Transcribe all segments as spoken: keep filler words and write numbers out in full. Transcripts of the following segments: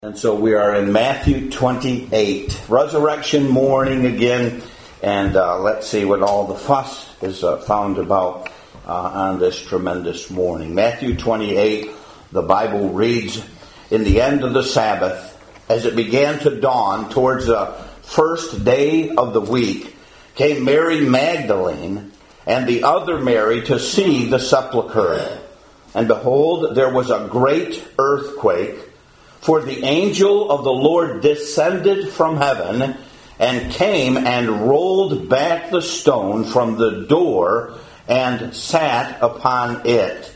And so we are in Matthew twenty-eight, resurrection morning again, and uh, let's see what all the fuss is uh, found about uh, on this tremendous morning. Matthew twenty-eight, the Bible reads, "In the end of the Sabbath, as it began to dawn towards the first day of the week, came Mary Magdalene and the other Mary to see the sepulchre. And behold, there was a great earthquake, for the angel of the Lord descended from heaven and came and rolled back the stone from the door and sat upon it.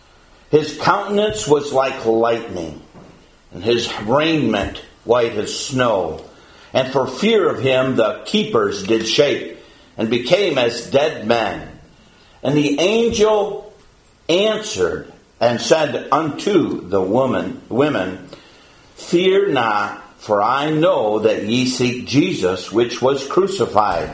His countenance was like lightning, and his raiment white as snow. And for fear of him the keepers did shake, and became as dead men. And the angel answered and said unto the woman, women, Fear not, for I know that ye seek Jesus, which was crucified.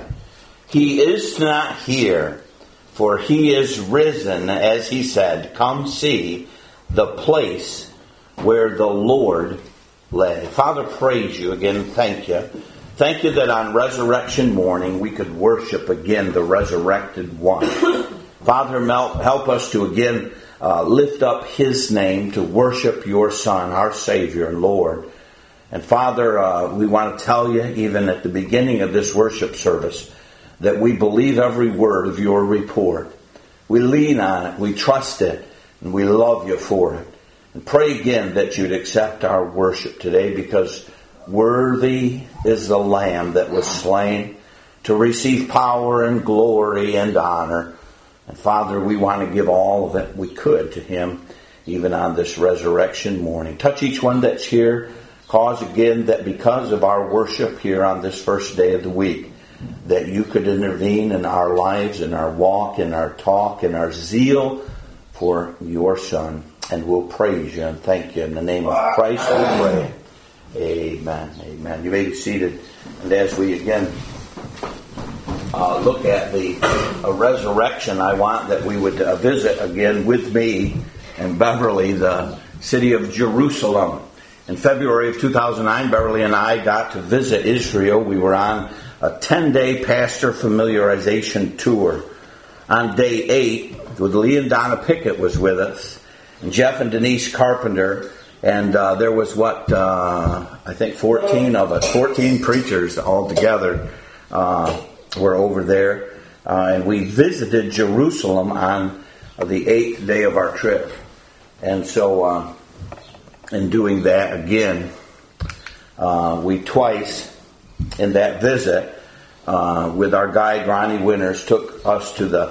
He is not here, for he is risen, as he said. Come see the place where the Lord lay." Father, praise you again. Thank you. Thank you that on resurrection morning we could worship again the resurrected one. Father, help us to again Uh, lift up his name, to worship your Son, our Savior and Lord. And Father, uh, we want to tell you, even at the beginning of this worship service, that we believe every word of your report. We lean on it, we trust it, and we love you for it. And pray again that you'd accept our worship today, because worthy is the Lamb that was slain to receive power and glory and honor. And Father, we want to give all that we could to him, even on this resurrection morning. Touch each one that's here. Cause again that because of our worship here on this first day of the week, that you could intervene in our lives, in our walk, in our talk, in our zeal for your Son. And we'll praise you and thank you. In the name of Christ we pray. Amen. Amen. You may be seated. And as we again Uh, look at the uh, resurrection, I want that we would uh, visit again with me and Beverly the city of Jerusalem. In February of two thousand nine, Beverly and I got to visit Israel. We were on a ten-day pastor familiarization tour. On day eight, with Lee and Donna Pickett was with us, and Jeff and Denise Carpenter, and uh, there was what, uh, I think fourteen of us, fourteen preachers all together. Uh, We're over there, uh, and we visited Jerusalem on uh, the eighth day of our trip. And so, uh, in doing that again, uh, we twice in that visit, uh, with our guide Ronnie Winters, took us to the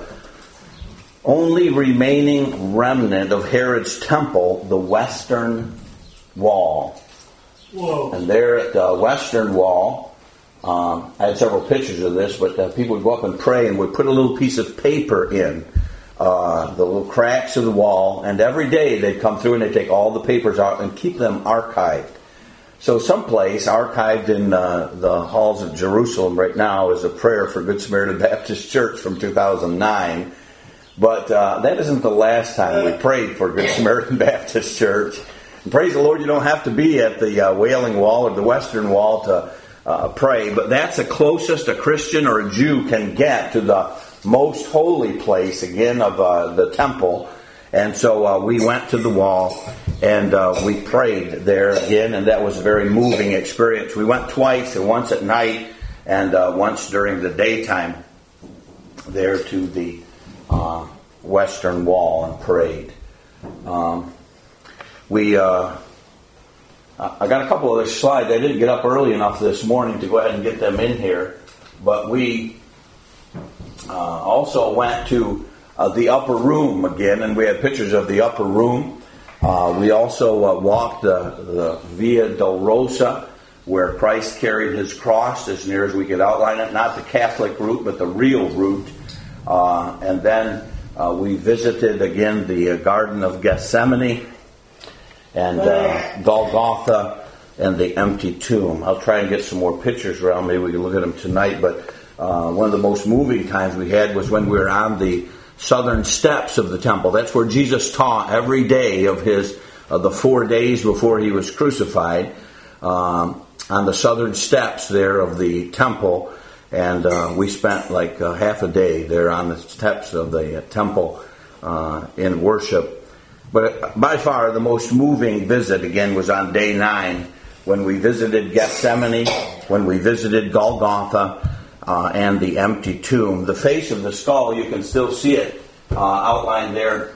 only remaining remnant of Herod's temple, the Western Wall. Whoa. And there at the Western Wall, Um, I had several pictures of this, but uh, people would go up and pray and would put a little piece of paper in uh, the little cracks of the wall, and every day they'd come through and they'd take all the papers out and keep them archived. So someplace archived in uh, the halls of Jerusalem right now is a prayer for Good Samaritan Baptist Church from two thousand nine, but uh, that isn't the last time we prayed for Good Samaritan Baptist Church. And praise the Lord, you don't have to be at the uh, Wailing Wall or the Western Wall to Uh, pray, but that's the closest a Christian or a Jew can get to the most holy place, again, of uh, the temple. And so uh, we went to the wall and uh, we prayed there again, and that was a very moving experience. We went twice, and once at night and uh, once during the daytime there to the uh, Western Wall and prayed. Um, we uh I got a couple of other slides. I didn't get up early enough this morning to go ahead and get them in here. But we uh, also went to uh, the upper room again, and we had pictures of the upper room. Uh, we also uh, walked the, the Via Dolorosa, where Christ carried his cross, as near as we could outline it. Not the Catholic route, but the real route. Uh, and then uh, we visited again the uh, Garden of Gethsemane, and uh, Golgotha, and the empty tomb. I'll try and get some more pictures around. Maybe we can look at them tonight. But uh, one of the most moving times we had was when we were on the southern steps of the temple. That's where Jesus taught every day of his uh, the four days before he was crucified. um, on the southern steps there of the temple. And uh, we spent like uh, half a day there on the steps of the uh, temple uh, in worship. But by far the most moving visit, again, was on day nine when we visited Gethsemane, when we visited Golgotha, uh, and the empty tomb. The face of the skull, you can still see it uh, outlined there.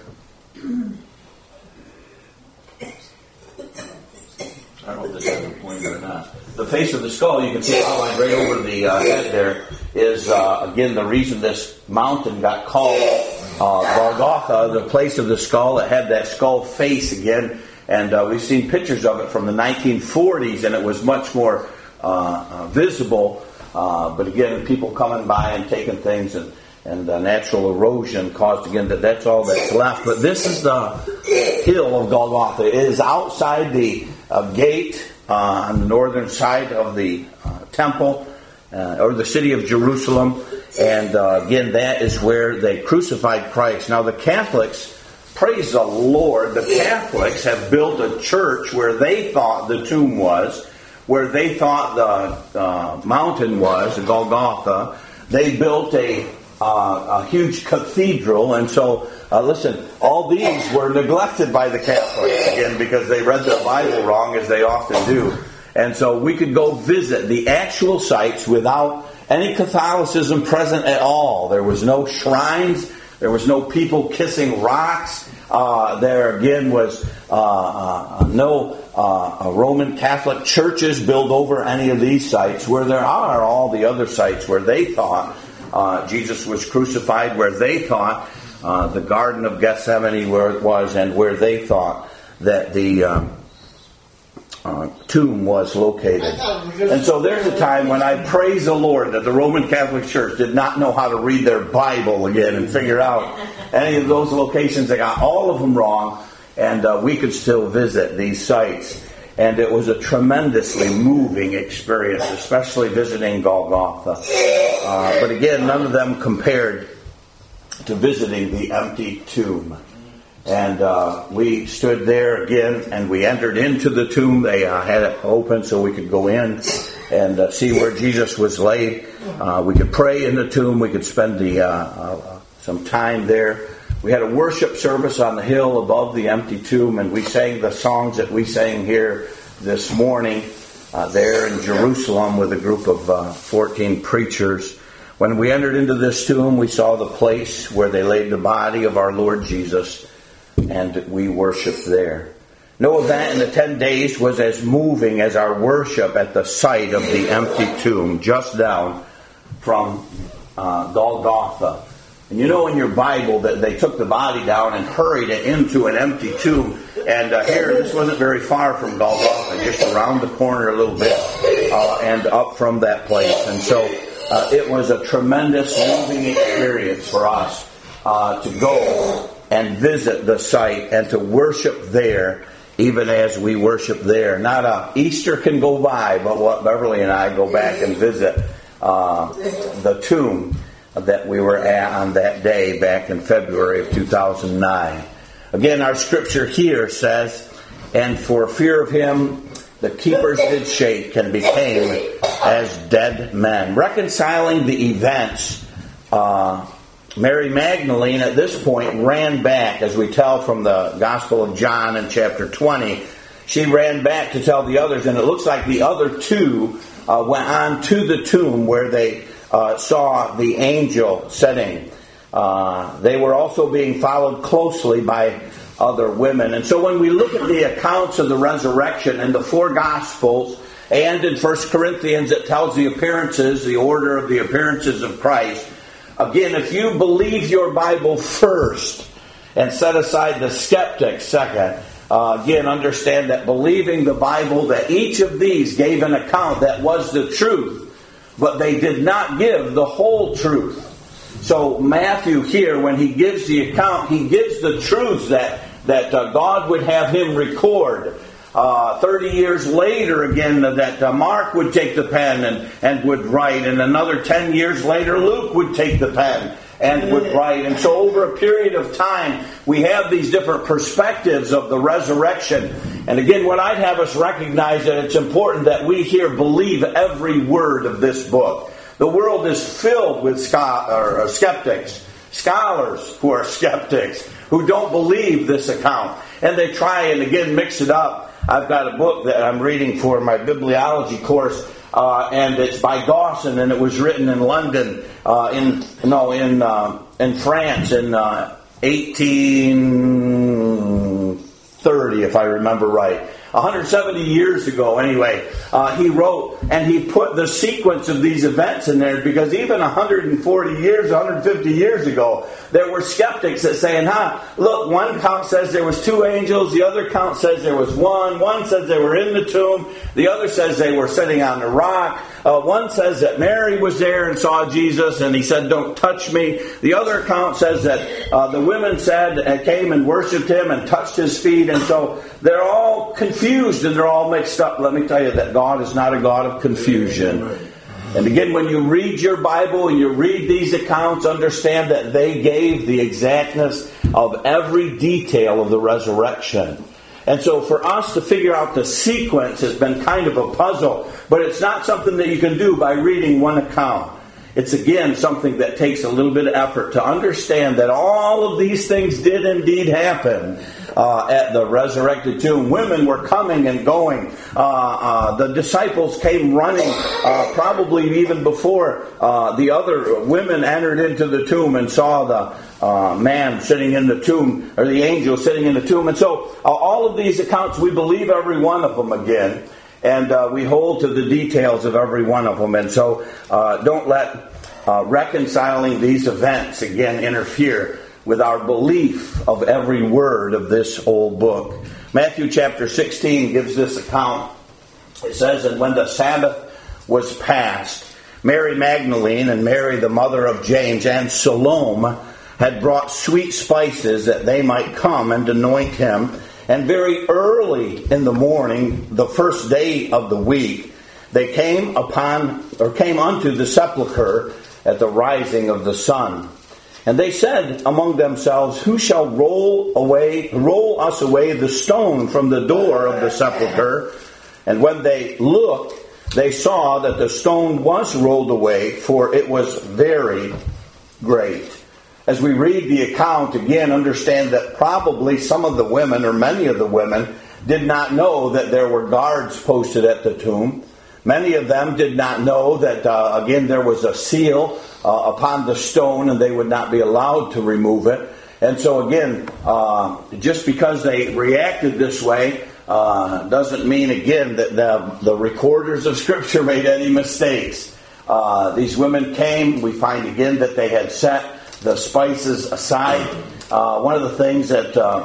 I don't know if this has a pointer or not. The face of the skull, you can see it outlined right over the uh, head there, is, uh, again, the reason this mountain got called uh, Golgotha, the place of the skull. It had that skull face again, and uh, we've seen pictures of it from the nineteen forties, and it was much more uh, uh, visible. Uh, but again, people coming by and taking things, and, and uh, natural erosion caused, again, that that's all that's left. But this is the hill of Golgotha. It is outside the uh, gate Uh, on the northern side of the uh, temple, uh, or the city of Jerusalem. And uh, again, that is where they crucified Christ. Now the Catholics, praise the Lord, the Catholics have built a church where they thought the tomb was, where they thought the uh, mountain was, Golgotha. They built a, uh, a huge cathedral, and so Uh, listen, all these were neglected by the Catholics, again, because they read their Bible wrong, as they often do. And so we could go visit the actual sites without any Catholicism present at all. There was no shrines. There was no people kissing rocks. Uh, there, again, was uh, uh, no uh, Roman Catholic churches built over any of these sites, where there are all the other sites where they thought uh, Jesus was crucified, where they thought Uh, the Garden of Gethsemane, where it was, and where they thought that the um, uh, tomb was located. And so there's a time when I praise the Lord that the Roman Catholic Church did not know how to read their Bible again and figure out any of those locations. They got all of them wrong, and uh, we could still visit these sites. And it was a tremendously moving experience, especially visiting Golgotha. Uh, but again, none of them compared to visiting the empty tomb. And uh, we stood there again, and we entered into the tomb. They uh, had it open so we could go in and uh, see where Jesus was laid. Uh, we could pray in the tomb. We could spend the uh, uh, some time there. We had a worship service on the hill above the empty tomb, and we sang the songs that we sang here this morning uh, there in Jerusalem with a group of uh, fourteen preachers. When we entered into this tomb, we saw the place where they laid the body of our Lord Jesus, and we worshiped there. No event in the ten days was as moving as our worship at the site of the empty tomb, just down from uh, Golgotha. And you know in your Bible that they took the body down and hurried it into an empty tomb. And uh, here, this wasn't very far from Golgotha, just around the corner a little bit, uh, and up from that place. And so Uh, it was a tremendous moving experience for us uh, to go and visit the site and to worship there, even as we worship there. Not a Easter can go by, but what Beverly and I go back and visit uh, the tomb that we were at on that day back in February of two thousand nine. Again, our scripture here says, "And for fear of him, the keepers did shake and became as dead men." Reconciling the events, uh, Mary Magdalene at this point ran back, as we tell from the Gospel of John in chapter twenty. She ran back to tell the others, and it looks like the other two uh, went on to the tomb where they uh, saw the angel sitting. Uh, they were also being followed closely by other women. And so when we look at the accounts of the resurrection in the four Gospels, and in First Corinthians it tells the appearances, the order of the appearances of Christ. Again, if you believe your Bible first and set aside the skeptics second, uh, again, understand that believing the Bible, that each of these gave an account that was the truth, but they did not give the whole truth. So Matthew here, when he gives the account, he gives the truths that that uh, God would have him record. Uh, Thirty years later, again, that uh, Mark would take the pen and, and would write. And another ten years later, Luke would take the pen and would write. And so over a period of time, we have these different perspectives of the resurrection. And again, what I'd have us recognize that it's important that we here believe every word of this book. The world is filled with scho- or skeptics, scholars who are skeptics, who don't believe this account. And they try and again mix it up. I've got a book that I'm reading for my bibliology course, uh, and it's by Dawson, and it was written in London, uh, in no, in uh, in France in uh, eighteen thirty, if I remember right. one hundred seventy years ago, anyway, uh, he wrote, and he put the sequence of these events in there, because even one hundred forty years, one hundred fifty years ago, there were skeptics that saying, huh, look, one count says there was two angels, the other count says there was one, one says they were in the tomb, the other says they were sitting on the rock, uh, one says that Mary was there and saw Jesus, and he said, don't touch me. The other account says that uh, the women said, uh, came and worshipped him and touched his feet, and so they're all confused and they're all mixed up. Let me tell you that God is not a God of confusion. And again, when you read your Bible and you read these accounts, understand that they gave the exactness of every detail of the resurrection. And so for us to figure out the sequence has been kind of a puzzle, but it's not something that you can do by reading one account. It's again something that takes a little bit of effort to understand that all of these things did indeed happen uh, at the resurrected tomb. Women were coming and going. Uh, uh, the disciples came running uh, probably even before uh, the other women entered into the tomb and saw the uh, man sitting in the tomb, or the angel sitting in the tomb. And so uh, all of these accounts, we believe every one of them again. And uh, we hold to the details of every one of them. And so uh, don't let uh, reconciling these events, again, interfere with our belief of every word of this old book. Matthew chapter sixteen gives this account. It says, and when the Sabbath was past, Mary Magdalene and Mary the mother of James and Salome had brought sweet spices that they might come and anoint him. And very early in the morning, the first day of the week, they came upon, or came unto the sepulchre at the rising of the sun. And they said among themselves, who shall roll away, roll us away the stone from the door of the sepulchre? And when they looked, they saw that the stone was rolled away, for it was very great. As we read the account, again, understand that probably some of the women, or many of the women, did not know that there were guards posted at the tomb. Many of them did not know that, uh, again, there was a seal uh, upon the stone and they would not be allowed to remove it. And so, again, uh, just because they reacted this way uh, doesn't mean, again, that the, the recorders of Scripture made any mistakes. Uh, these women came. We find, again, that they had set the spices aside. Uh, one of the things that uh,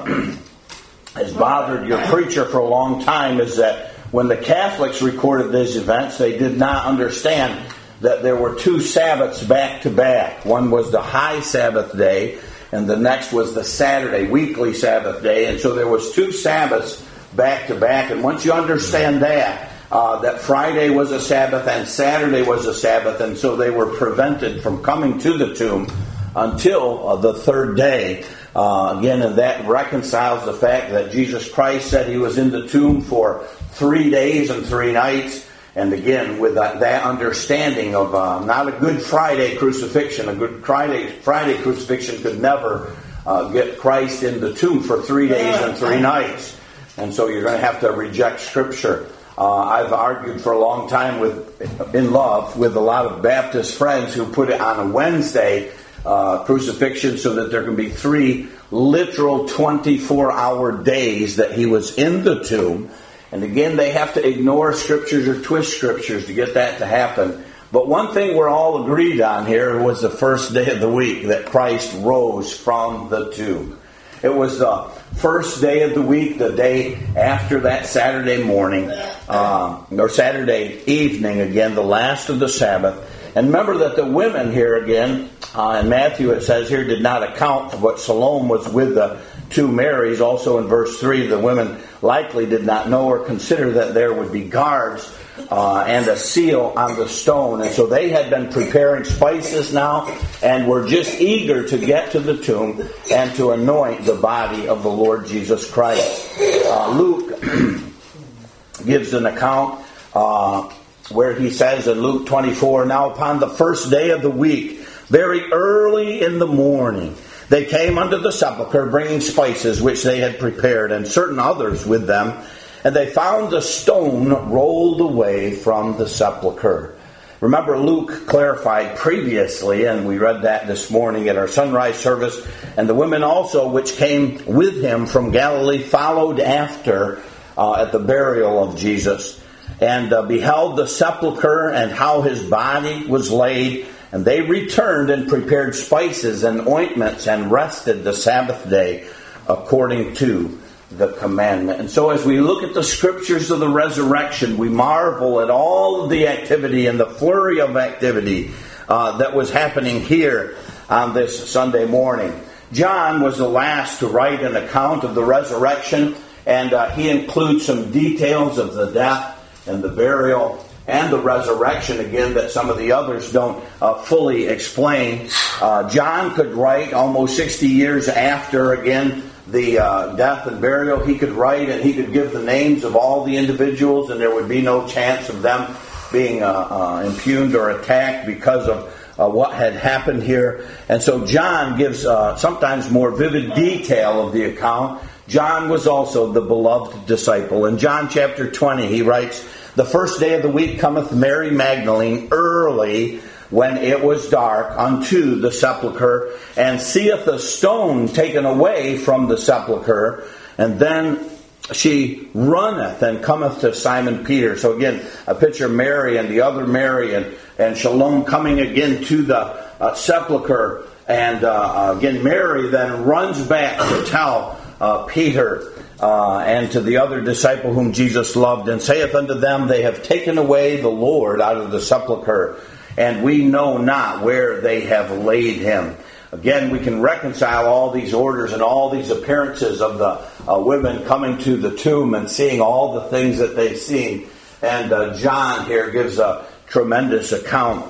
has bothered your preacher for a long time is that when the Catholics recorded these events, they did not understand that there were two Sabbaths back to back. One was the high Sabbath day, and the next was the Saturday, weekly Sabbath day. And so there was two Sabbaths back to back. And once you understand that, uh, that Friday was a Sabbath and Saturday was a Sabbath, and so they were prevented from coming to the tomb until uh, the third day. Uh, again, and that reconciles the fact that Jesus Christ said he was in the tomb for three days and three nights. And again, with that, that understanding of uh, not a Good Friday crucifixion, a Good Friday, Friday crucifixion could never uh, get Christ in the tomb for three days and three nights. And so you're going to have to reject Scripture. Uh, I've argued for a long time with, in love, with a lot of Baptist friends who put it on a Wednesday Uh, crucifixion so that there can be three literal twenty-four hour days that he was in the tomb. And again, they have to ignore Scriptures or twist Scriptures to get that to happen. But one thing we're all agreed on here was the first day of the week that Christ rose from the tomb. It was the first day of the week, the day after that Saturday morning, uh, or Saturday evening, again, the last of the Sabbath. And remember that the women here again, uh, in Matthew it says here, did not account for what Salome was with the two Marys. Also in verse three, the women likely did not know or consider that there would be guards uh, and a seal on the stone. And so they had been preparing spices now and were just eager to get to the tomb and to anoint the body of the Lord Jesus Christ. Uh, Luke gives an account uh, where he says in Luke twenty-four, "Now upon the first day of the week, very early in the morning, they came unto the sepulchre, bringing spices which they had prepared, and certain others with them. And they found the stone rolled away from the sepulchre." Remember, Luke clarified previously, and we read that this morning at our sunrise service, "And the women also which came with him from Galilee followed after uh, at the burial of Jesus, and uh, beheld the sepulchre and how his body was laid. And they returned and prepared spices and ointments and rested the Sabbath day according to the commandment." And so as we look at the scriptures of the resurrection, we marvel at all of the activity and the flurry of activity uh, that was happening here on this Sunday morning. John was the last to write an account of the resurrection, and uh, he includes some details of the death and the burial and the resurrection, again, that some of the others don't uh, fully explain. Uh, John could write almost sixty years after, again, the uh, death and burial. He could write and he could give the names of all the individuals, and there would be no chance of them being uh, uh, impugned or attacked because of uh, what had happened here. And so John gives uh, sometimes more vivid detail of the account. John was also the beloved disciple. In John chapter twenty, he writes, "The first day of the week cometh Mary Magdalene early, when it was dark, unto the sepulchre, and seeth the stone taken away from the sepulchre. And then she runneth and cometh to Simon Peter." So again, a picture of Mary and the other Mary and, and Shalom coming again to the uh, sepulchre. And uh, again, Mary then runs back to tell uh, Peter Uh, and to the other disciple whom Jesus loved, and saith unto them, "They have taken away the Lord out of the sepulchre, and we know not where they have laid him." Again, we can reconcile all these orders and all these appearances of the uh, women coming to the tomb and seeing all the things that they've seen. And uh, John here gives a tremendous account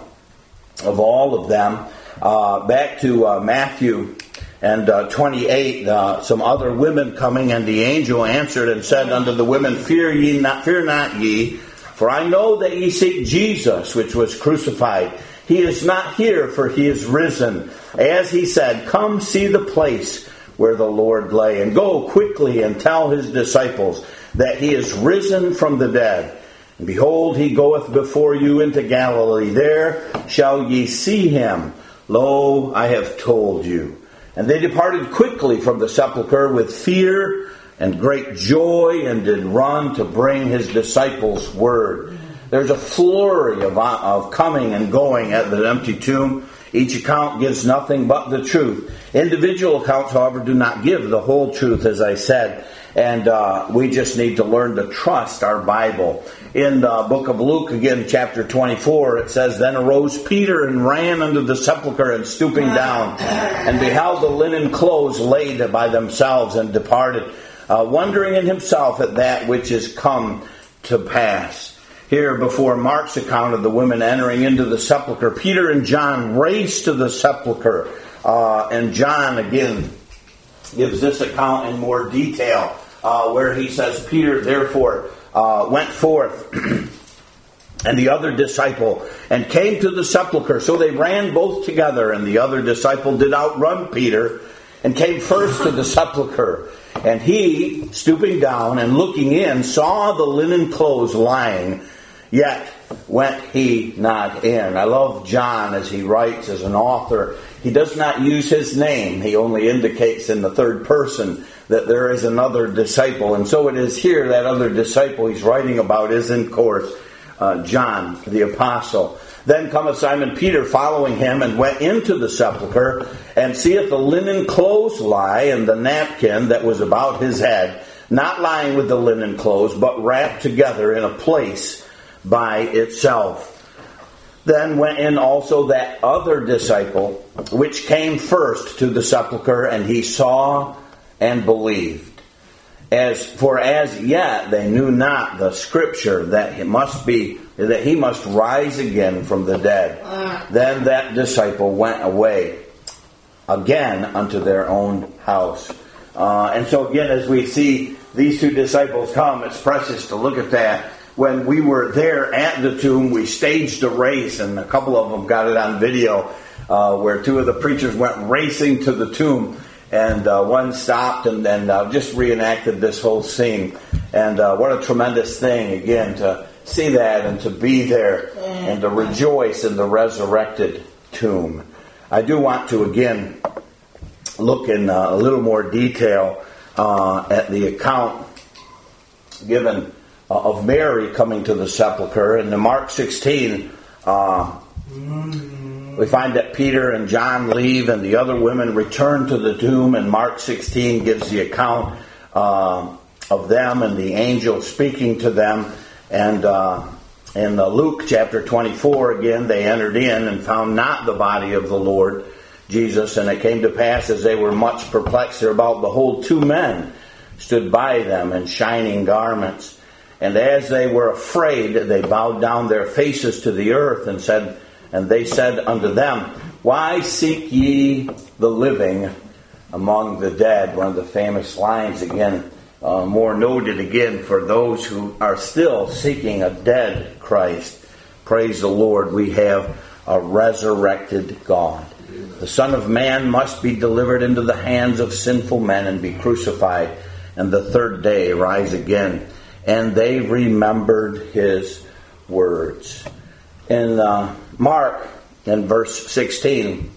of all of them. Uh, back to uh, Matthew And uh, twenty-eight, uh, some other women coming, and the angel answered and said unto the women, Fear ye not, fear not ye, for I know that ye seek Jesus, which was crucified. He is not here, for he is risen. As he said, Come see the place where the Lord lay, and go quickly and tell his disciples that he is risen from the dead. And behold, he goeth before you into Galilee. There shall ye see him. Lo, I have told you. And they departed quickly from the sepulchre with fear and great joy, and did run to bring his disciples word. There's a flurry of, of coming and going at the empty tomb. Each account gives nothing but the truth. Individual accounts, however, do not give the whole truth, as I said. And uh, we just need to learn to trust our Bible. In the book of Luke, again, chapter twenty-four, it says, Then arose Peter and ran unto the sepulchre, and stooping down, and beheld the linen clothes laid by themselves, and departed, uh, wondering in himself at that which is come to pass. Here, before Mark's account of the women entering into the sepulchre, Peter and John race to the sepulchre. Uh, and John, again, gives this account in more detail, uh, where he says, Peter, therefore, uh, went forth, and the other disciple, and came to the sepulchre. So they ran both together, and the other disciple did outrun Peter, and came first to the sepulchre. And he, stooping down and looking in, saw the linen clothes lying, yet went he not in. I love John as he writes as an author. He does not use his name. He only indicates in the third person that there is another disciple. And so it is here that other disciple he's writing about is, in course, uh, John the Apostle. Then cometh Simon Peter following him, and went into the sepulchre, and seeth the linen clothes lie, and the napkin that was about his head, not lying with the linen clothes, but wrapped together in a place by itself. Then went in also that other disciple, which came first to the sepulchre, and he saw and believed. As for as yet they knew not the scripture that he must be that he must rise again from the dead. Then that disciple went away again unto their own house. Uh, and so again, as we see these two disciples come, it's precious to look at that. When we were there at the tomb, we staged a race, and a couple of them got it on video, uh, where two of the preachers went racing to the tomb. And uh, one stopped and then uh, just reenacted this whole scene. And uh, what a tremendous thing, again, to see that and to be there and to rejoice in the resurrected tomb. I do want to, again, look in uh, a little more detail uh, at the account given uh, of Mary coming to the sepulchre. In Mark sixteen, uh, we find that Peter and John leave and the other women return to the tomb, and Mark sixteen gives the account uh, of them and the angel speaking to them. And uh, in uh, Luke chapter twenty-four, again, they entered in and found not the body of the Lord Jesus. And it came to pass, as they were much perplexed about, behold, two men stood by them in shining garments. And as they were afraid, they bowed down their faces to the earth and said, And they said unto them, Why seek ye the living among the dead? One of the famous lines, again, uh, more noted again for those who are still seeking a dead Christ. Praise the Lord, we have a resurrected God. The Son of Man must be delivered into the hands of sinful men and be crucified, and the third day rise again. And they remembered his words. In uh, Mark, in verse sixteen,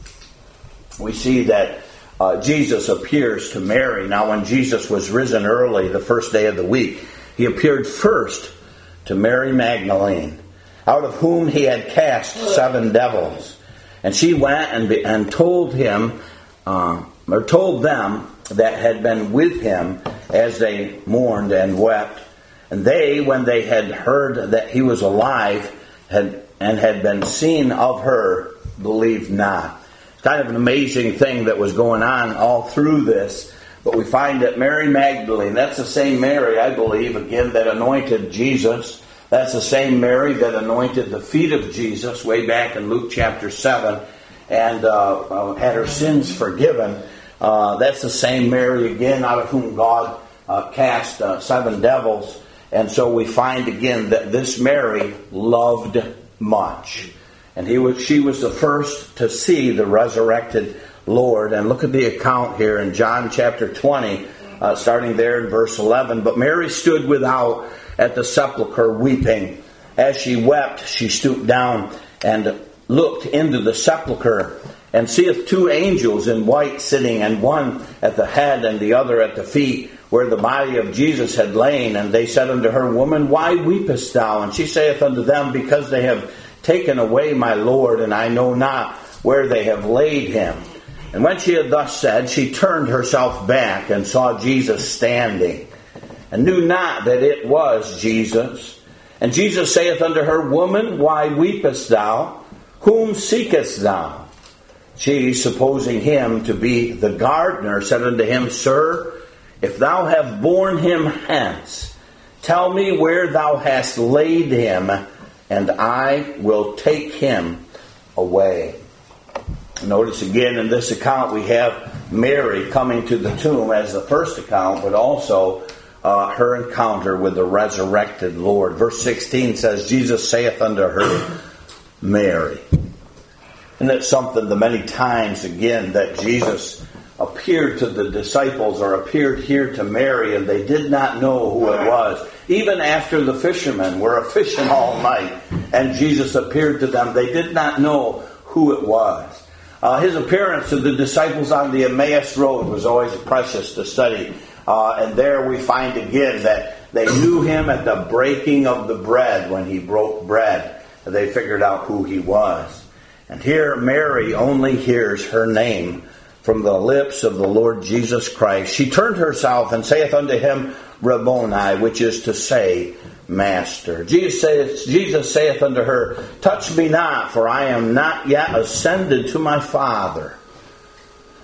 we see that uh, Jesus appears to Mary. Now, when Jesus was risen early, the first day of the week, he appeared first to Mary Magdalene, out of whom he had cast seven devils. And she went and, be, and told him, uh, or told them that had been with him as they mourned and wept. And they, when they had heard that he was alive, had and had been seen of her, believed not. It's kind of an amazing thing that was going on all through this. But we find that Mary Magdalene, that's the same Mary, I believe, again, that anointed Jesus. That's the same Mary that anointed the feet of Jesus way back in Luke chapter seven and uh, uh, had her sins forgiven. Uh, that's the same Mary, again, out of whom God uh, cast uh, seven devils. And so we find again that this Mary loved much. And he was, she was the first to see the resurrected Lord. And look at the account here in John chapter twenty, uh, starting there in verse eleven. But Mary stood without at the sepulchre weeping. As she wept, she stooped down and looked into the sepulchre, and seeth two angels in white sitting, and one at the head and the other at the feet, where the body of Jesus had lain. And they said unto her, Woman, why weepest thou? And she saith unto them, Because they have taken away my Lord, and I know not where they have laid him. And when she had thus said, she turned herself back and saw Jesus standing, and knew not that it was Jesus. And Jesus saith unto her, Woman, why weepest thou? Whom seekest thou? She, supposing him to be the gardener, said unto him, Sir, if thou have borne him hence, tell me where thou hast laid him, and I will take him away. Notice again in this account we have Mary coming to the tomb as the first account, but also uh, her encounter with the resurrected Lord. Verse sixteen says, Jesus saith unto her, Mary. And that's something the many times again that Jesus appeared to the disciples or appeared here to Mary, and they did not know who it was. Even after the fishermen were fishing all night and Jesus appeared to them, they did not know who it was. Uh, his appearance to the disciples on the Emmaus Road was always precious to study. Uh, and there we find again that they knew him at the breaking of the bread when he broke bread. They figured out who he was. And here Mary only hears her name from the lips of the Lord Jesus Christ. She turned herself and saith unto him, Rabboni, which is to say, Master. Jesus saith, Jesus saith unto her, Touch me not, for I am not yet ascended to my Father.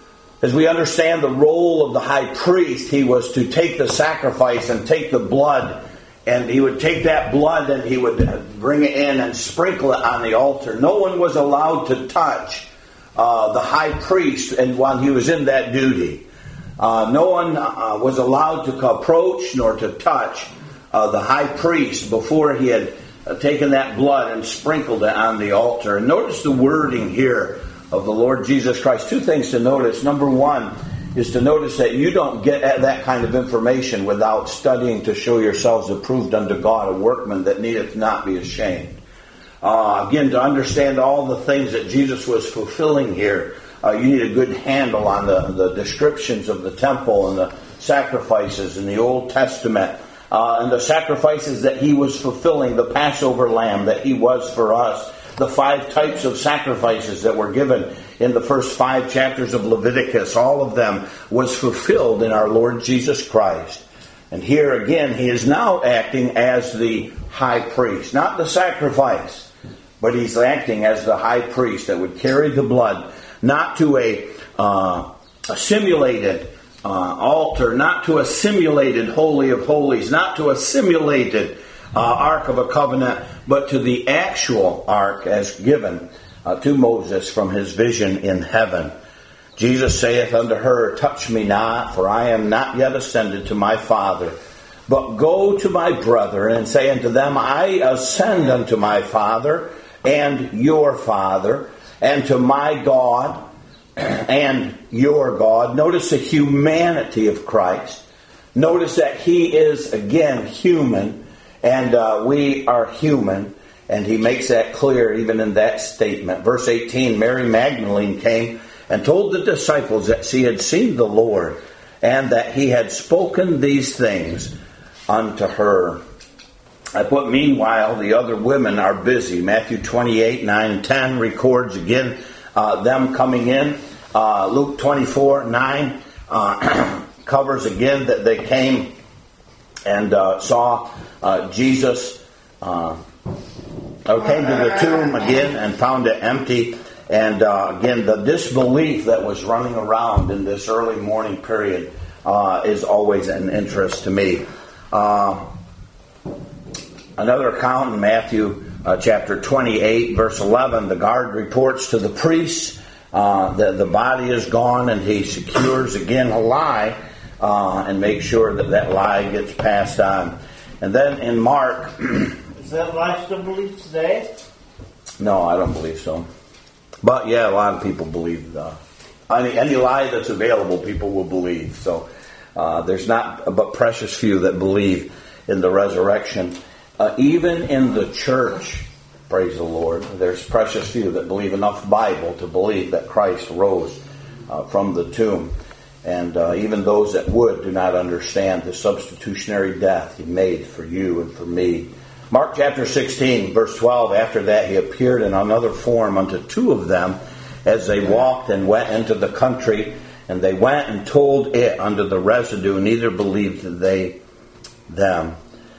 As we understand the role of the high priest, he was to take the sacrifice and take the blood, and he would take that blood and he would bring it in and sprinkle it on the altar. No one was allowed to touch uh, the high priest and while he was in that duty. Uh, no one uh, was allowed to approach nor to touch uh, the high priest before he had uh, taken that blood and sprinkled it on the altar. And notice the wording here of the Lord Jesus Christ. Two things to notice. Number one is to notice that you don't get at that kind of information without studying to show yourselves approved unto God, a workman that needeth not be ashamed. Uh, again, to understand all the things that Jesus was fulfilling here, uh, you need a good handle on the, the descriptions of the temple and the sacrifices in the Old Testament, uh, and the sacrifices that he was fulfilling, the Passover lamb that he was for us, the five types of sacrifices that were given in the first five chapters of Leviticus. All of them was fulfilled in our Lord Jesus Christ. And here again, he is now acting as the high priest. Not the sacrifice, but he's acting as the high priest that would carry the blood, not to a, uh, a simulated uh, altar, not to a simulated Holy of Holies, not to a simulated uh, Ark of a Covenant, but to the actual ark as given uh, to Moses from his vision in heaven. Jesus saith unto her, Touch me not, for I am not yet ascended to my Father, but go to my brethren and say unto them, I ascend unto my Father and your Father, and to my God and your God. Notice the humanity of Christ. Notice that he is, again, human. And uh, we are human, and he makes that clear even in that statement. Verse eighteen, Mary Magdalene came and told the disciples that she had seen the Lord, and that he had spoken these things unto her. I put, meanwhile, the other women are busy. Matthew twenty-eight, nine and ten records again uh, them coming in. Uh, Luke twenty-four, nine uh, covers again that they came and uh, saw uh, Jesus, uh, came to the tomb again and found it empty. And uh, again, the disbelief that was running around in this early morning period uh, is always an interest to me. Uh, another account in Matthew uh, chapter twenty-eight, verse eleven, the guard reports to the priests uh, that the body is gone, and he secures again a lie. Uh, and make sure that that lie gets passed on. And then in Mark... Is that lie still believed today? No, I don't believe so. But yeah, a lot of people believe... Uh, any, any lie that's available, people will believe. So uh, there's not but precious few that believe in the resurrection. Uh, even in the church, praise the Lord, there's precious few that believe enough Bible to believe that Christ rose uh, from the tomb. And uh, even those that would do not understand the substitutionary death he made for you and for me. Mark chapter sixteen, verse twelve, after that he appeared in another form unto two of them as they walked and went into the country. And they went and told it unto the residue, neither believed they them.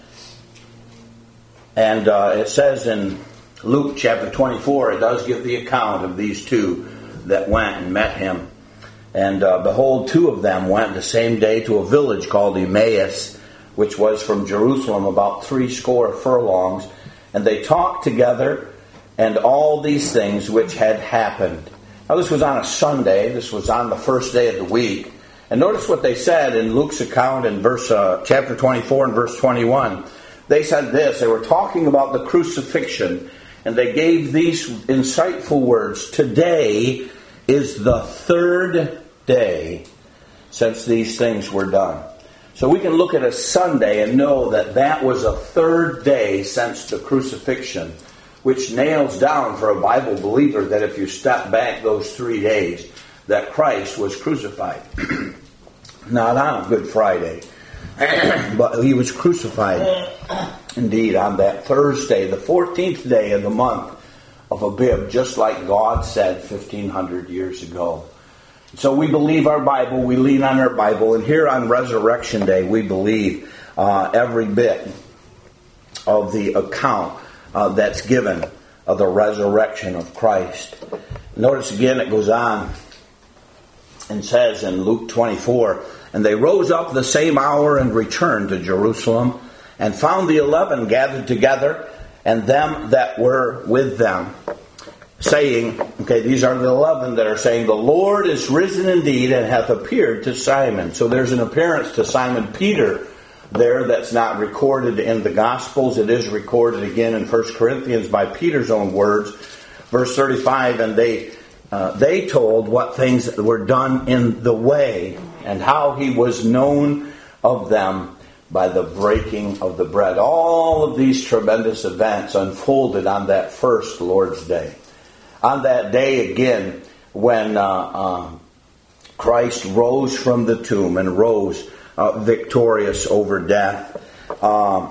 And uh, it says in Luke chapter twenty-four, it does give the account of these two that went and met him. And uh, behold, two of them went the same day to a village called Emmaus, which was from Jerusalem about three score furlongs. And they talked together, and all these things which had happened. Now this was on a Sunday. This was on the first day of the week. And notice what they said in Luke's account in verse uh, chapter twenty-four and verse twenty-one. They said this. They were talking about the crucifixion, and they gave these insightful words. Today is the third day since these things were done. So we can look at a Sunday and know that that was a third day since the crucifixion, which nails down for a Bible believer that if you step back those three days, that Christ was crucified. Not on Good Friday, but he was crucified indeed on that Thursday, the fourteenth day of the month of Abib, just like God said fifteen hundred years ago. So we believe our Bible, we lean on our Bible, and here on Resurrection Day we believe uh, every bit of the account uh, that's given of the resurrection of Christ. Notice again it goes on and says in Luke twenty-four, and they rose up the same hour and returned to Jerusalem, and found the eleven gathered together, and them that were with them, saying, okay, these are the eleven that are saying, the Lord is risen indeed, and hath appeared to Simon. So there's an appearance to Simon Peter there that's not recorded in the Gospels. It is recorded again in First Corinthians by Peter's own words. Verse thirty-five, and they uh, they told what things were done in the way, and how he was known of them by the breaking of the bread. All of these tremendous events unfolded on that first Lord's Day. On that day again, when uh, uh, Christ rose from the tomb and rose uh, victorious over death. Um,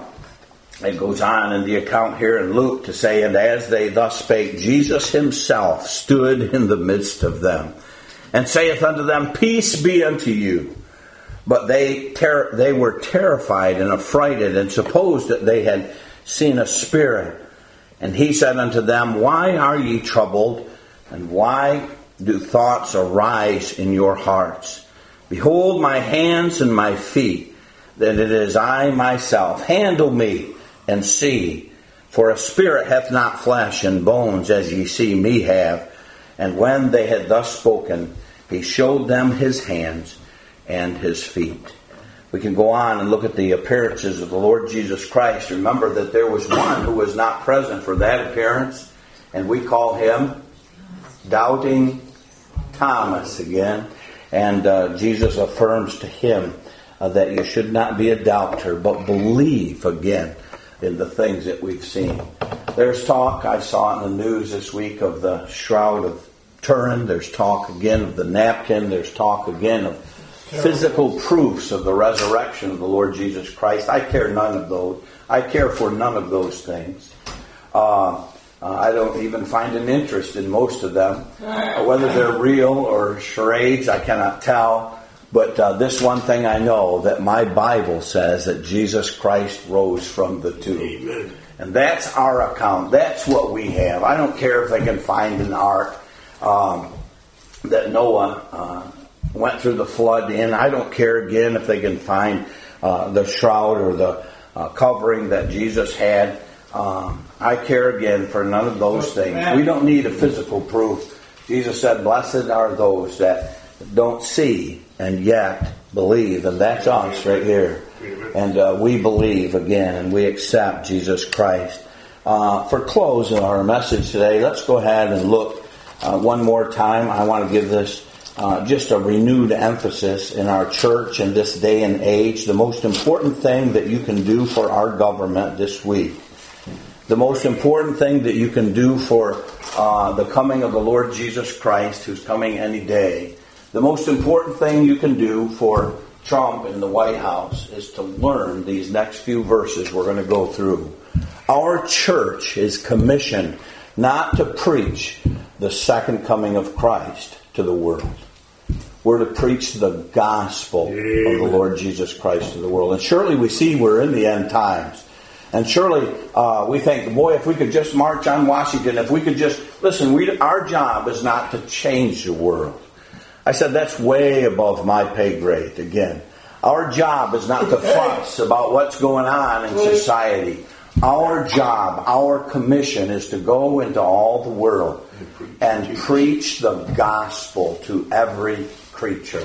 it goes on in the account here in Luke to say, and as they thus spake, Jesus himself stood in the midst of them, and saith unto them, Peace be unto you. But they ter- they were terrified and affrighted, and supposed that they had seen a spirit. And he said unto them, Why are ye troubled, and why do thoughts arise in your hearts? Behold my hands and my feet, that it is I myself. Handle me, and see. For a spirit hath not flesh and bones, as ye see me have. And when they had thus spoken, he showed them his hands and his feet. We can go on and look at the appearances of the Lord Jesus Christ. Remember that there was one who was not present for that appearance, and we call him Doubting Thomas again. And uh, Jesus affirms to him uh, that you should not be a doubter, but believe again in the things that we've seen. There's talk, I saw in the news this week, of the Shroud of Turin. There's talk again of the napkin. There's talk again of physical proofs of the resurrection of the Lord Jesus Christ. I care none of those. I care for none of those things. Uh, uh, I don't even find an interest in most of them. Uh, whether they're real or charades, I cannot tell. But uh, this one thing I know, that my Bible says that Jesus Christ rose from the tomb. Amen. And that's our account. That's what we have. I don't care if they can find an ark um, that Noah uh, went through the flood in. I don't care again if they can find uh, the shroud or the uh, covering that Jesus had. Um, I care again for none of those things. We don't need a physical proof. Jesus said, blessed are those that don't see and yet believe. And that's us right here. And uh, we believe again, and we accept Jesus Christ. Uh, for close in our message today, let's go ahead and look uh, one more time. I want to give this Uh, just a renewed emphasis in our church in this day and age. The most important thing that you can do for our government this week, the most important thing that you can do for uh, the coming of the Lord Jesus Christ, who's coming any day, the most important thing you can do for Trump in the White House is to learn these next few verses we're going to go through. Our church is commissioned not to preach the second coming of Christ to the world. We're to preach the gospel Amen. Of the Lord Jesus Christ to the world. And surely we see we're in the end times. And surely uh, we think, boy, if we could just march on Washington, if we could just, listen, we, our job is not to change the world. I said that's way above my pay grade again. Our job is not to fuss about what's going on in society. Our job, our commission is to go into all the world and preach the gospel to every creature.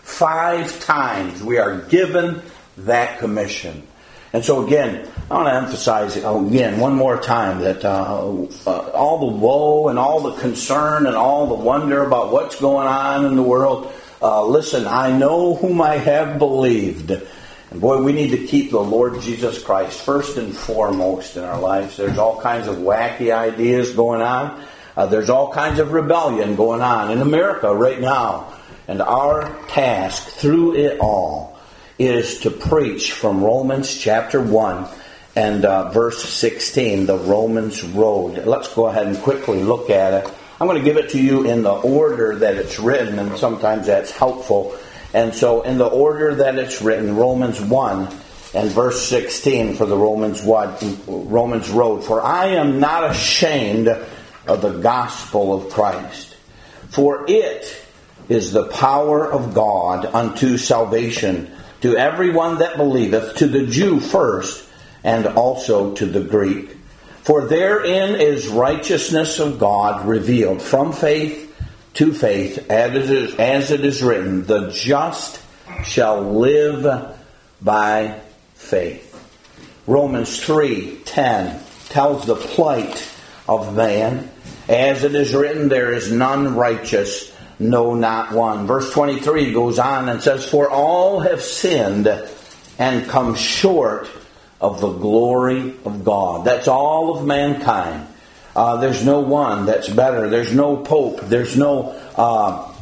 Five times we are given that commission. And so again, I want to emphasize again one more time that uh, uh, all the woe and all the concern and all the wonder about what's going on in the world, uh, listen, I know whom I have believed. And boy, we need to keep the Lord Jesus Christ first and foremost in our lives. There's all kinds of wacky ideas going on. Uh, there's all kinds of rebellion going on in America right now. And our task through it all is to preach from Romans chapter one and uh, verse sixteen, the Romans road. Let's go ahead and quickly look at it. I'm going to give it to you in the order that it's written, and sometimes that's helpful. And so in the order that it's written, Romans one and verse sixteen for the Romans one, Romans road. For I am not ashamed of the gospel of Christ, for it is the power of God unto salvation to everyone that believeth, to the Jew first, and also to the Greek. For therein is righteousness of God revealed from faith to faith, as it is, as it is written, the just shall live by faith. Romans three ten tells the plight of man. As it is written, there is none righteous, no, not one. Verse twenty-three goes on and says, for all have sinned and come short of the glory of God. That's all of mankind. Uh, there's no one that's better. There's no pope. There's no uh,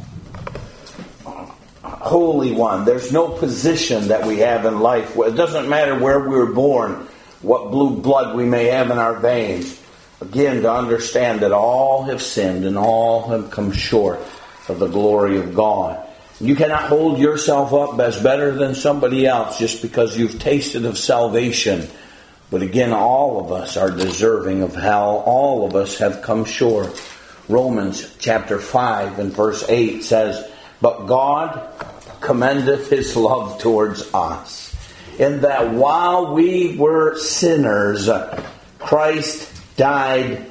holy one. There's no position that we have in life. It doesn't matter where we were born, what blue blood we may have in our veins. Again, to understand that all have sinned and all have come short of the glory of God. You cannot hold yourself up as better than somebody else just because you've tasted of salvation. But again, all of us are deserving of hell. All of us have come short. Romans chapter five and verse eight says, but God commendeth his love towards us, in that while we were sinners, Christ died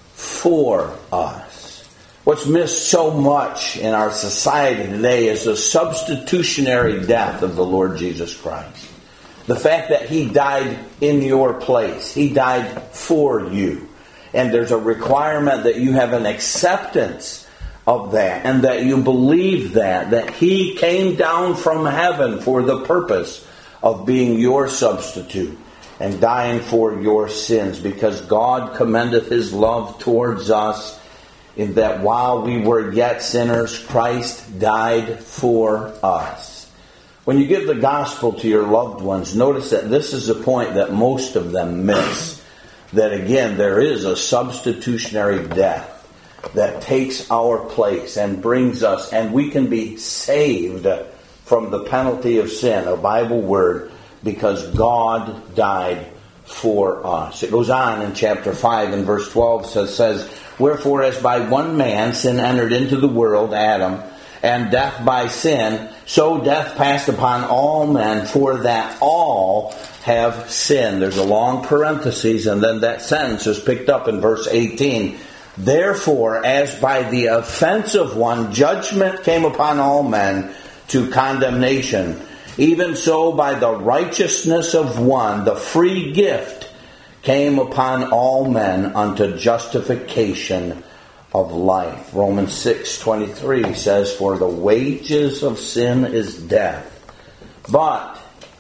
for us. What's missed so much in our society today is the substitutionary death of the Lord Jesus Christ. The fact that he died in your place. He died for you. And there's a requirement that you have an acceptance of that, and that you believe that, that he came down from heaven for the purpose of being your substitute and dying for your sins, because God commendeth his love towards us in that while we were yet sinners, Christ died for us. When you give the gospel to your loved ones, notice that this is a point that most of them miss. That again, there is a substitutionary death that takes our place and brings us, and we can be saved from the penalty of sin, a Bible word, because God died for us. It goes on in chapter five and verse twelve says, says, wherefore as by one man sin entered into the world, Adam, and death by sin, so death passed upon all men, for that all have sinned. There's a long parenthesis, and then that sentence is picked up in verse eighteen. Therefore, as by the offense of one, judgment came upon all men to condemnation, even so by the righteousness of one, the free gift came upon all men unto justification of life. Romans six twenty-three says, for the wages of sin is death, but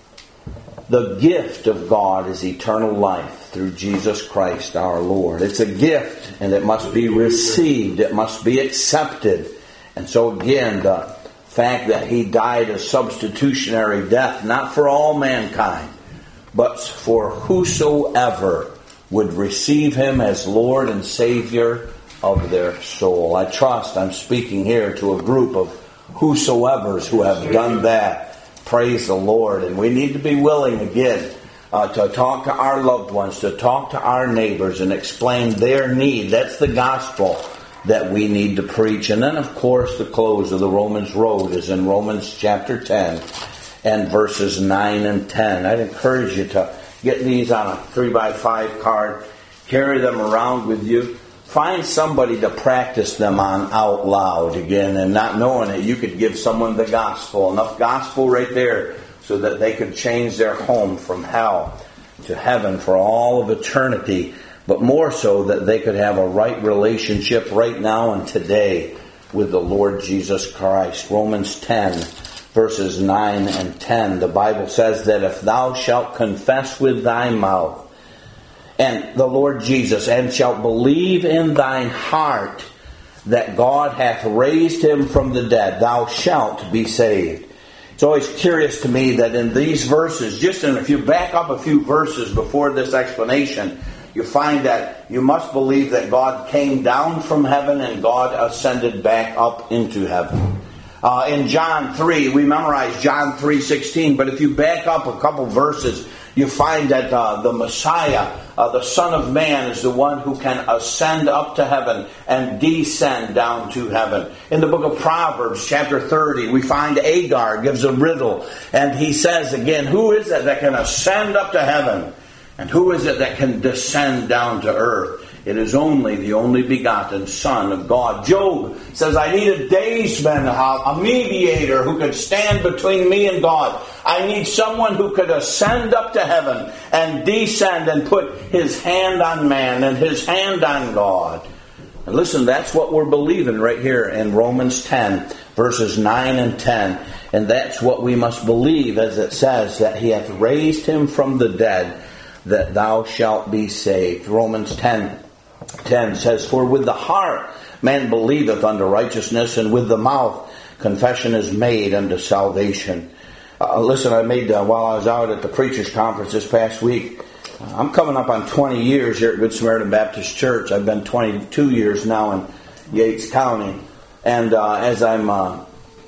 the gift of God is eternal life through Jesus Christ our Lord. It's a gift, and it must be received. It must be accepted. And so again, the fact that he died a substitutionary death, not for all mankind, but for whosoever would receive him as Lord and Savior of their soul. I trust I'm speaking here to a group of whosoevers who have done that. Praise the Lord. And we need to be willing again uh, to talk to our loved ones, to talk to our neighbors and explain their need. That's the gospel that we need to preach. And then, of course, the close of the Romans road is in Romans chapter ten and verses nine and ten. I'd encourage you to get these on a three by five card, carry them around with you. Find somebody to practice them on out loud again, and not knowing it, you could give someone the gospel. Enough gospel right there so that they could change their home from hell to heaven for all of eternity. But more so that they could have a right relationship right now and today with the Lord Jesus Christ. Romans ten, verses nine and ten. The Bible says that if thou shalt confess with thy mouth and the Lord Jesus, and shalt believe in thine heart that God hath raised him from the dead, thou shalt be saved. It's always curious to me that in these verses, just in, if you back up a few verses before this explanation, you find that you must believe that God came down from heaven and God ascended back up into heaven. Uh, in John three, we memorize John three sixteen, but if you back up a couple verses, you find that uh, the Messiah Uh, the Son of Man is the one who can ascend up to heaven and descend down to heaven. In the book of Proverbs, chapter thirty, we find Agar gives a riddle. And he says again, who is it that can ascend up to heaven? And who is it that can descend down to earth? It is only the only begotten Son of God. Job says, I need a daysman, a mediator who could stand between me and God. I need someone who could ascend up to heaven and descend and put his hand on man and his hand on God. And listen, that's what we're believing right here in Romans ten, verses nine and ten. And that's what we must believe, as it says, that he hath raised him from the dead, that thou shalt be saved. Romans ten ten says, for with the heart man believeth unto righteousness, and with the mouth confession is made unto salvation. Uh, listen, I made, uh, while I was out at the Preachers Conference this past week, uh, I'm coming up on twenty years here at Good Samaritan Baptist Church. I've been twenty-two years now in Yates County. And uh, as I'm, uh,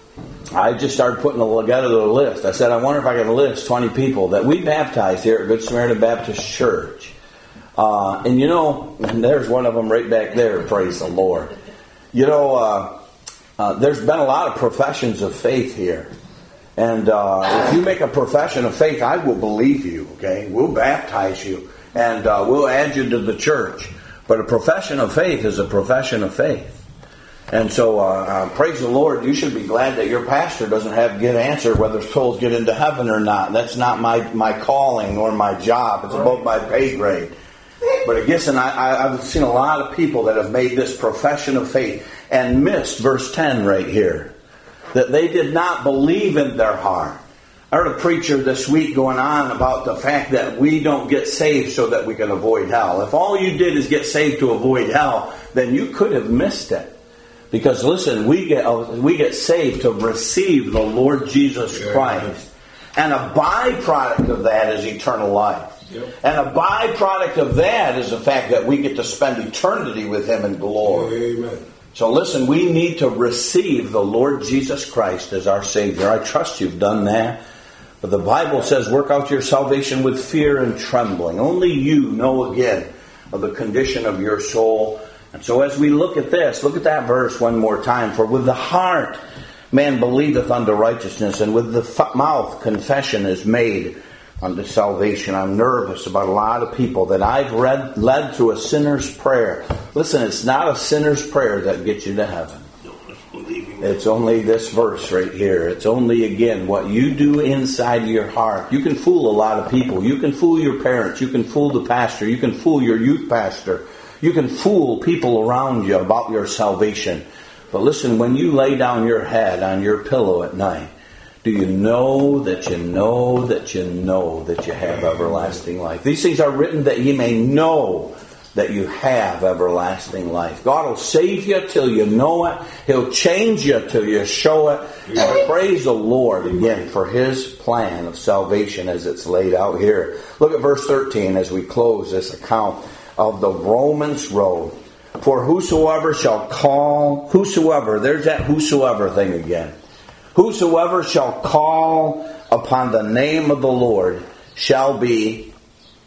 I just started putting together the list. I said, I wonder if I can list twenty people that we baptized here at Good Samaritan Baptist Church. Uh, and you know, and there's one of them right back there, praise the Lord. You know, uh, uh, there's been a lot of professions of faith here. And uh, if you make a profession of faith, I will believe you, okay? We'll baptize you, and uh, we'll add you to the church. But a profession of faith is a profession of faith. And so, uh, uh, praise the Lord, you should be glad that your pastor doesn't have to get answer whether souls get into heaven or not. That's not my, my calling or my job. It's above my pay grade. But again, I, I, I've seen a lot of people that have made this profession of faith and missed verse ten right here. That they did not believe in their heart. I heard a preacher this week going on about the fact that we don't get saved so that we can avoid hell. If all you did is get saved to avoid hell, then you could have missed it. Because listen, we get we get saved to receive the Lord Jesus Christ. And a byproduct of that is eternal life. Yep. And a byproduct of that is the fact that we get to spend eternity with Him in glory. Amen. So listen, we need to receive the Lord Jesus Christ as our Savior. I trust you've done that. But the Bible says, work out your salvation with fear and trembling. Only you know again of the condition of your soul. And so as we look at this, look at that verse one more time. For with the heart man believeth unto righteousness, and with the mouth confession is made unto salvation. I'm nervous about a lot of people that I've read, led through a sinner's prayer. Listen, it's not a sinner's prayer that gets you to heaven. It's only this verse right here. It's only, again, what you do inside your heart. You can fool a lot of people. You can fool your parents. You can fool the pastor. You can fool your youth pastor. You can fool people around you about your salvation. But listen, when you lay down your head on your pillow at night, do you know that you know that you know that you have everlasting life? These things are written that ye may know that you have everlasting life. God will save you till you know it. He'll change you till you show it. And praise the Lord again for His plan of salvation as it's laid out here. Look at verse thirteen as we close this account of the Romans road. For whosoever shall call, whosoever, there's that whosoever thing again. Whosoever shall call upon the name of the Lord shall be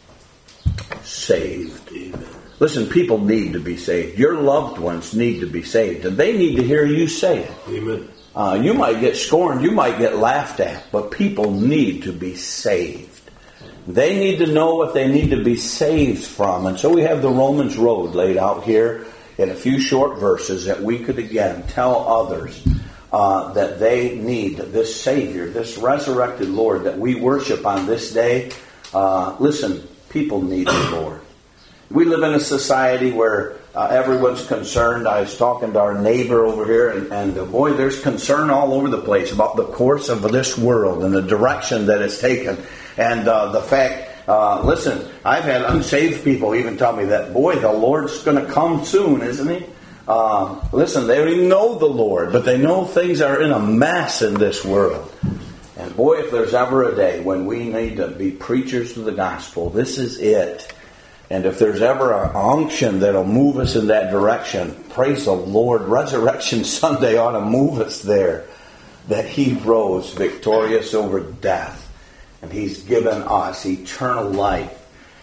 saved. Amen. Listen, people need to be saved. Your loved ones need to be saved. And they need to hear you say it. Amen. Uh, you might get scorned. You might get laughed at. But people need to be saved. They need to know what they need to be saved from. And so we have the Romans road laid out here in a few short verses that we could again tell others Uh, that they need this Savior, this resurrected Lord that we worship on this day. Uh, listen, people need the Lord. We live in a society where uh, everyone's concerned. I was talking to our neighbor over here, and, and uh, boy, there's concern all over the place about the course of this world and the direction that it's taken. And uh, the fact, uh, listen, I've had unsaved people even tell me that, boy, the Lord's going to come soon, isn't He? Uh, listen, they don't even know the Lord, but they know things are in a mess in this world. And boy, if there's ever a day when we need to be preachers of the gospel, this is it. And if there's ever an unction that'll move us in that direction, praise the Lord, Resurrection Sunday ought to move us there. That He rose victorious over death. And He's given us eternal life.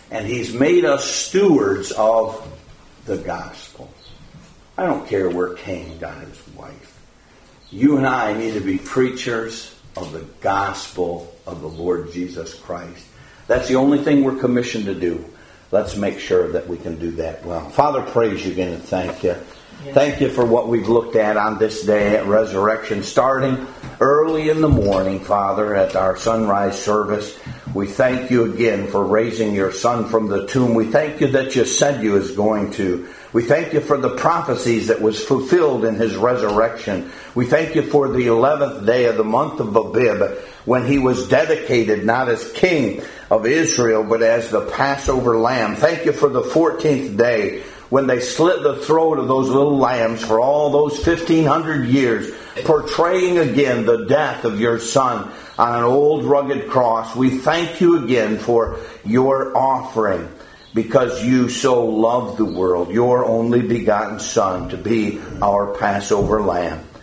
And He's made us stewards of the gospel. I don't care where Cain got his wife. You and I need to be preachers of the gospel of the Lord Jesus Christ. That's the only thing we're commissioned to do. Let's make sure that we can do that well. Father, praise you again and thank you. Thank you for what we've looked at on this day at Resurrection, starting early in the morning, Father, at our sunrise service. We thank you again for raising your Son from the tomb. We thank you that you said you was going to. We thank you for the prophecies that was fulfilled in his resurrection. We thank you for the eleventh day of the month of Abib, when he was dedicated not as king of Israel, but as the Passover lamb. Thank you for the fourteenth day, when they slit the throat of those little lambs for all those fifteen hundred years, portraying again the death of your Son on an old rugged cross. We thank you again for your offering, because you so loved the world, your only begotten Son, to be our Passover lamb.